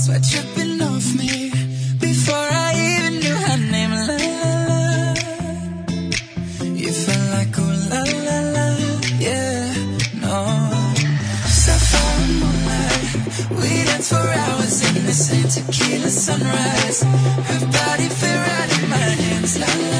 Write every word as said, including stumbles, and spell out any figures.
sweat dripping off me before I even knew her name. La la la, you felt like oh la la la, yeah, no. Sapphire moonlight, we danced for hours in the same tequila sunrise. Her body fit right in my hands. La la.